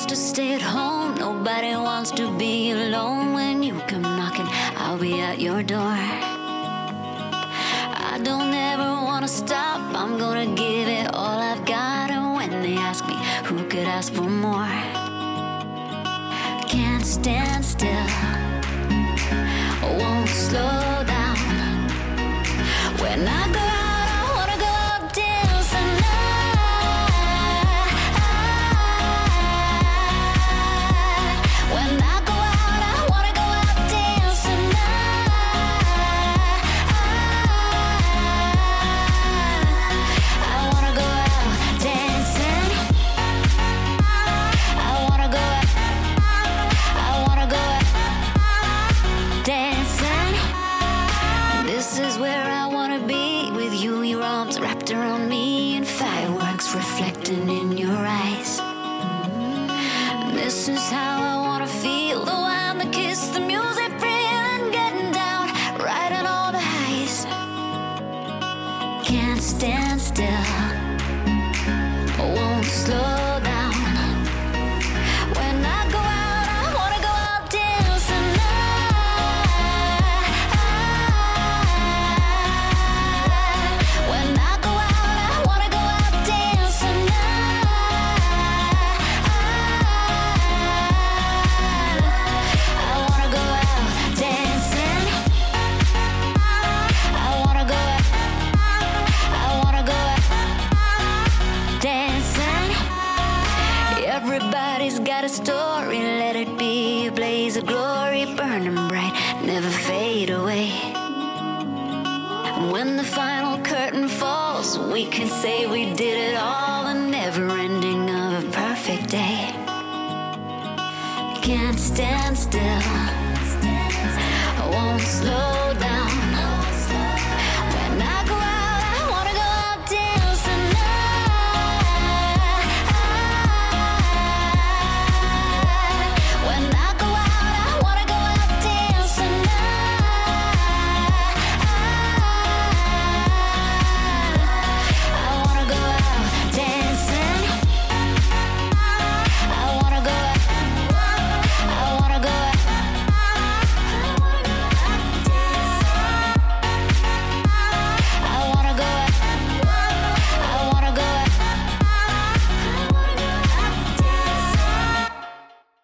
wants to stay at home. Nobody wants to be alone. When you come knocking, I'll be at your door. I don't ever wanna stop. I'm gonna give it all I've got. And when they ask me, who could ask for more? Can't stand still, won't slow down. When I go out, I wanna go out dancing. When I go out, I wanna go out dancing. I wanna go out dancing. I wanna go out. I wanna go out dancing. This is where I wanna be with you, your arms wrapped around me, and fireworks reflecting in your eyes. This is how I wanna feel, the wine, the kiss, the music, feeling, getting down, riding all the highs. Can't stand still, won't slow down. When I go out, I wanna go out dancing. When I go out, I wanna go out dancing. I wanna go out dancing. I wanna go out. I wanna go out dancing. Everybody's got a story, let it be a blaze of glory, burning bright, never fade away. When the final curtain falls, we can say we did it all, the never ending of a perfect day. Can't stand still,